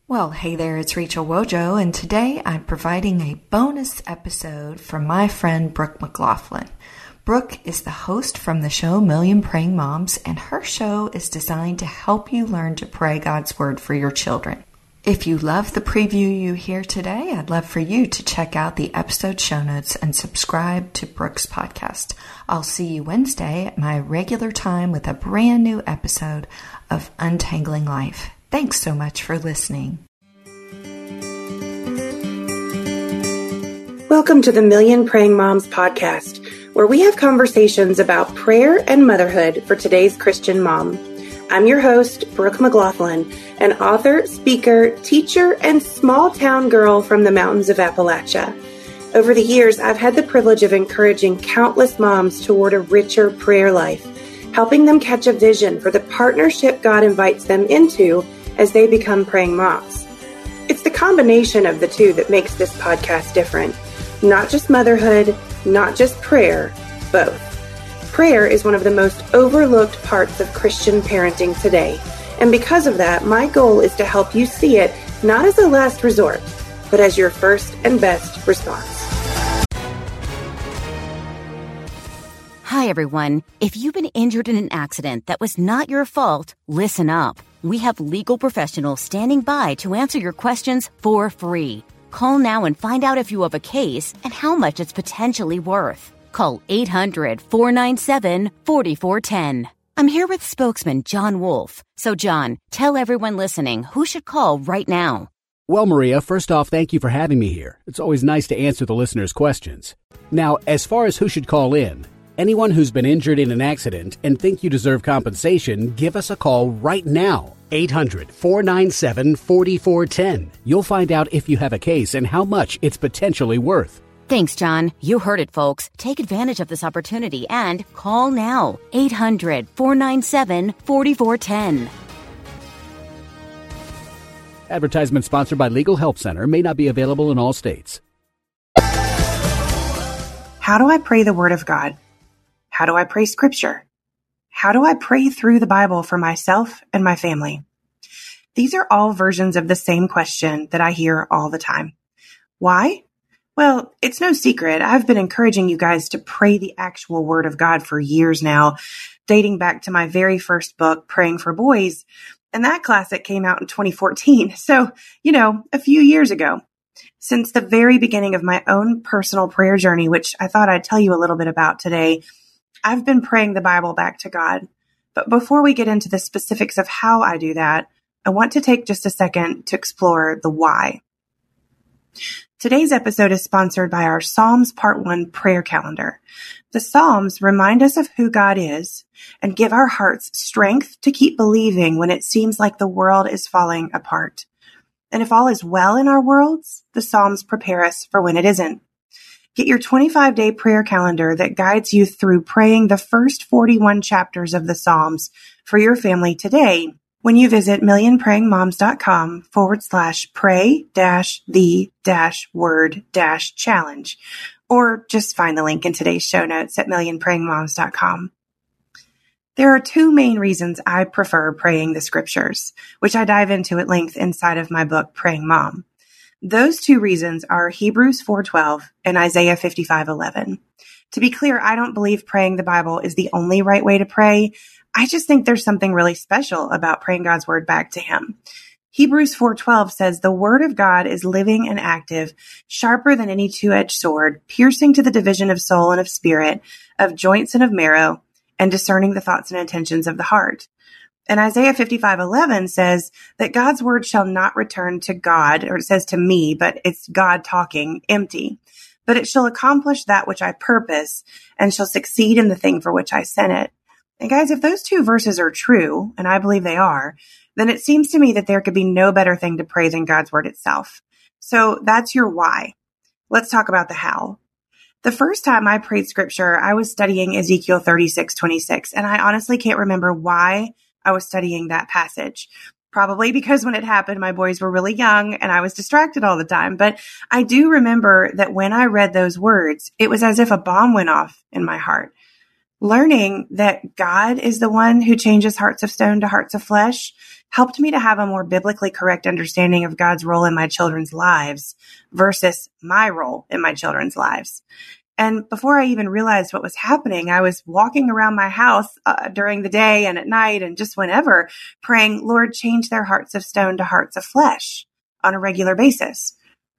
Well, hey there, it's Rachel Wojo, and today I'm providing a bonus episode from my friend Brooke McLaughlin. Brooke is the host from the show Million Praying Moms, and her show is designed to help you learn to pray God's Word for your children. If you love the preview you hear today, I'd love for you to check out the episode show notes and subscribe to Brooke's podcast. I'll see you Wednesday at my regular time with a brand new episode of Untangling Life. Thanks so much for listening. Welcome to the Million Praying Moms podcast, where we have conversations about prayer and motherhood for today's Christian mom. I'm your host, Brooke McLaughlin, an author, speaker, teacher, and small town girl from the mountains of Appalachia. Over the years, I've had the privilege of encouraging countless moms toward a richer prayer life, helping them catch a vision for the partnership God invites them into as they become praying moms. It's the combination of the two that makes this podcast different. Not just motherhood, not just prayer, both. Prayer is one of the most overlooked parts of Christian parenting today. And because of that, my goal is to help you see it not as a last resort, but as your first and best response. Hi, everyone. If you've been injured in an accident that was not your fault, listen up. We have legal professionals standing by to answer your questions for free. Call now and find out if you have a case and how much it's potentially worth. Call 800-497-4410. I'm here with spokesman John Wolf. So, John, tell everyone listening who should call right now. Well, Maria, first off, thank you for having me here. It's always nice to answer the listeners' questions. Now, as far as who should call in, anyone who's been injured in an accident and think you deserve compensation, give us a call right now. 800-497-4410. You'll find out if you have a case and how much it's potentially worth. Thanks, John. You heard it, folks. Take advantage of this opportunity and call now. 800-497-4410. Advertisement sponsored by Legal Help Center. May not be available in all states. How do I pray the Word of God? How do I pray Scripture? How do I pray through the Bible for myself and my family? These are all versions of the same question that I hear all the time. Why? Well, it's no secret. I've been encouraging you guys to pray the actual Word of God for years now, dating back to my very first book, Praying for Boys. And that classic came out in 2014. So, a few years ago. Since the very beginning of my own personal prayer journey, which I thought I'd tell you a little bit about today, I've been praying the Bible back to God. But before we get into the specifics of how I do that, I want to take just a second to explore the why. Today's episode is sponsored by our Psalms Part 1 prayer calendar. The Psalms remind us of who God is and give our hearts strength to keep believing when it seems like the world is falling apart. And if all is well in our worlds, the Psalms prepare us for when it isn't. Get your 25-day prayer calendar that guides you through praying the first 41 chapters of the Psalms for your family today when you visit millionprayingmoms.com/pray-the-word-challenge, or just find the link in today's show notes at millionprayingmoms.com. There are two main reasons I prefer praying the Scriptures, which I dive into at length inside of my book, Praying Mom. Those two reasons are Hebrews 4:12 and Isaiah 55:11. To be clear, I don't believe praying the Bible is the only right way to pray. I just think there's something really special about praying God's Word back to Him. Hebrews 4:12 says, "The Word of God is living and active, sharper than any two-edged sword, piercing to the division of soul and of spirit, of joints and of marrow, and discerning the thoughts and intentions of the heart." And Isaiah 55:11 says that God's word shall not return to God, or it says to me, but it's God talking, empty. But it shall accomplish that which I purpose, and shall succeed in the thing for which I sent it. And guys, if those two verses are true, and I believe they are, then it seems to me that there could be no better thing to pray than God's word itself. So that's your why. Let's talk about the how. The first time I prayed Scripture, I was studying Ezekiel 36:26, and I honestly can't remember why I was studying that passage. Probably because when it happened, my boys were really young and I was distracted all the time. But I do remember that when I read those words, it was as if a bomb went off in my heart. Learning that God is the one who changes hearts of stone to hearts of flesh helped me to have a more biblically correct understanding of God's role in my children's lives versus my role in my children's lives. And before I even realized what was happening, I was walking around my house during the day and at night and just whenever praying, Lord, change their hearts of stone to hearts of flesh on a regular basis.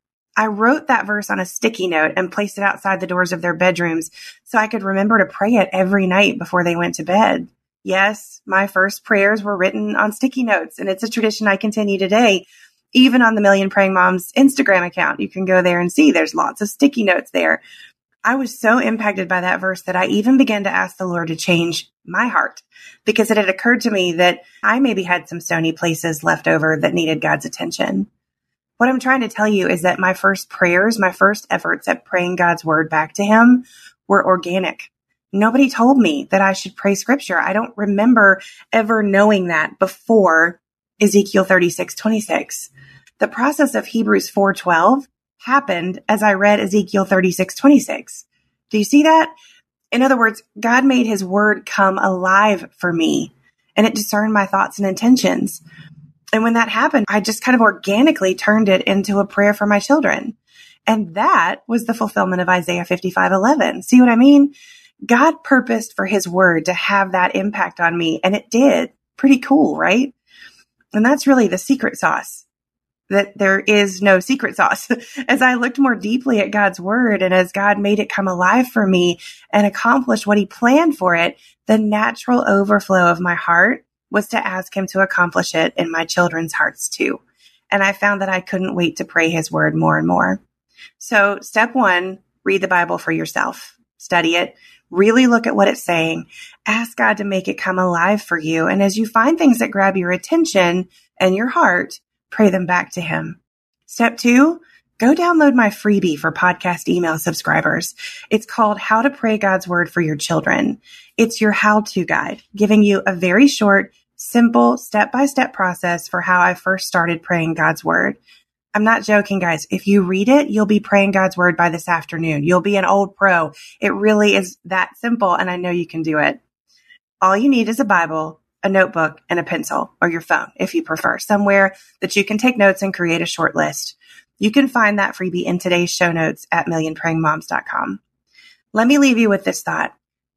I wrote that verse on a sticky note and placed it outside the doors of their bedrooms so I could remember to pray it every night before they went to bed. Yes, my first prayers were written on sticky notes, and it's a tradition I continue today, even on the Million Praying Moms Instagram account. You can go there and see there's lots of sticky notes there. I was so impacted by that verse that I even began to ask the Lord to change my heart because it had occurred to me that I maybe had some stony places left over that needed God's attention. What I'm trying to tell you is that my first prayers, my first efforts at praying God's word back to him were organic. Nobody told me that I should pray scripture. I don't remember ever knowing that before Ezekiel 36:26. The process of Hebrews 4:12 happened as I read Ezekiel 36:26. Do you see that? In other words, God made his word come alive for me, and it discerned my thoughts and intentions. And when that happened, I just kind of organically turned it into a prayer for my children. And that was the fulfillment of Isaiah 55:11. See what I mean? God purposed for his word to have that impact on me, and it did. Pretty cool, right? And that's really the secret sauce, that there is no secret sauce. As I looked more deeply at God's word and as God made it come alive for me and accomplish what he planned for it, the natural overflow of my heart was to ask him to accomplish it in my children's hearts too. And I found that I couldn't wait to pray his word more and more. So step 1, read the Bible for yourself. Study it. Really look at what it's saying. Ask God to make it come alive for you. And as you find things that grab your attention and your heart, pray them back to him. Step 2, go download my freebie for podcast email subscribers. It's called How to Pray God's Word for Your Children. It's your how-to guide, giving you a very short, simple, step-by-step process for how I first started praying God's word. I'm not joking, guys. If you read it, you'll be praying God's word by this afternoon. You'll be an old pro. It really is that simple, and I know you can do it. All you need is a Bible, a notebook, and a pencil, or your phone, if you prefer, somewhere that you can take notes and create a short list. You can find that freebie in today's show notes at millionprayingmoms.com. Let me leave you with this thought.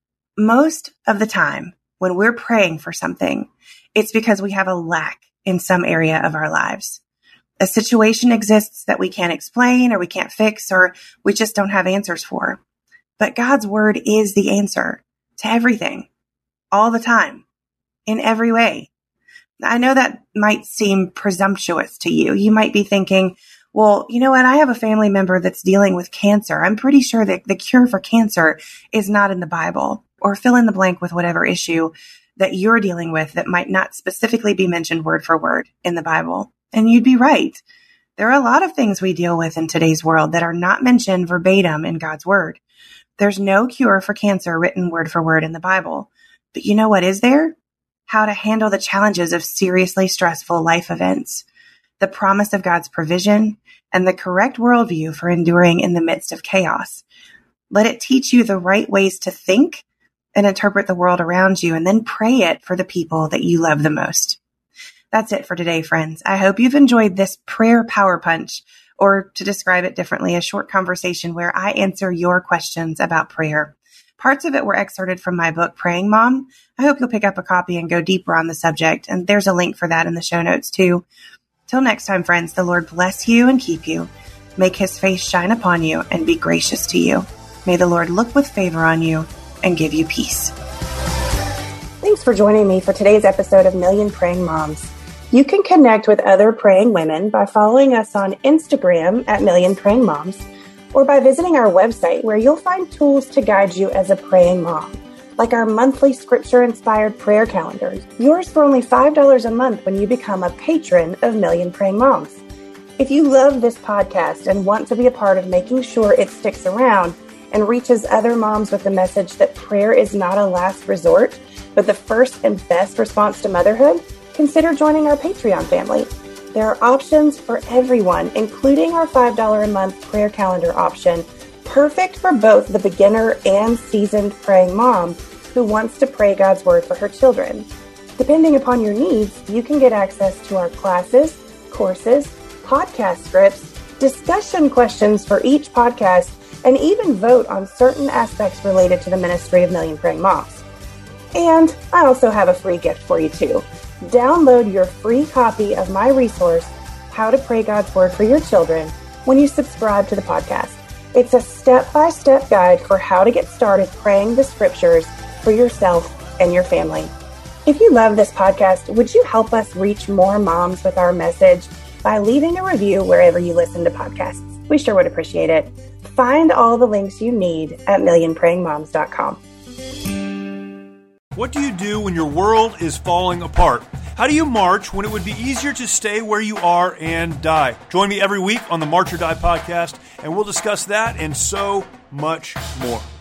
Most of the time, when we're praying for something, it's because we have a lack in some area of our lives. A situation exists that we can't explain or we can't fix or we just don't have answers for. But God's word is the answer to everything, all the time, in every way. I know that might seem presumptuous to you. You might be thinking, well, you know what? I have a family member that's dealing with cancer. I'm pretty sure that the cure for cancer is not in the Bible. Or fill in the blank with whatever issue that you're dealing with that might not specifically be mentioned word for word in the Bible. And you'd be right. There are a lot of things we deal with in today's world that are not mentioned verbatim in God's word. There's no cure for cancer written word for word in the Bible. But you know what is there? How to handle the challenges of seriously stressful life events, the promise of God's provision, and the correct worldview for enduring in the midst of chaos. Let it teach you the right ways to think and interpret the world around you, and then pray it for the people that you love the most. That's it for today, friends. I hope you've enjoyed this prayer power punch, or to describe it differently, a short conversation where I answer your questions about prayer. Parts of it were excerpted from my book, Praying Mom. I hope you'll pick up a copy and go deeper on the subject, and there's a link for that in the show notes too. Till next time, friends, the Lord bless you and keep you. Make his face shine upon you and be gracious to you. May the Lord look with favor on you and give you peace. Thanks for joining me for today's episode of Million Praying Moms. You can connect with other praying women by following us on Instagram at Million Praying Moms, or by visiting our website where you'll find tools to guide you as a praying mom, like our monthly scripture-inspired prayer calendars, yours for only $5 a month when you become a patron of Million Praying Moms. If you love this podcast and want to be a part of making sure it sticks around and reaches other moms with the message that prayer is not a last resort, but the first and best response to motherhood, consider joining our Patreon family. There are options for everyone, including our $5 a month prayer calendar option, perfect for both the beginner and seasoned praying mom, who wants to pray God's Word for her children. Depending upon your needs, you can get access to our classes, courses, podcast scripts, discussion questions for each podcast, and even vote on certain aspects related to the ministry of Million Praying Moms. And I also have a free gift for you too. Download your free copy of my resource, How to Pray God's Word for Your Children, when you subscribe to the podcast. It's a step-by-step guide for how to get started praying the scriptures for yourself and your family. If you love this podcast, would you help us reach more moms with our message by leaving a review wherever you listen to podcasts? We sure would appreciate it. Find all the links you need at millionprayingmoms.com. What do you do when your world is falling apart? How do you march when it would be easier to stay where you are and die? Join me every week on the March or Die podcast, and we'll discuss that and so much more.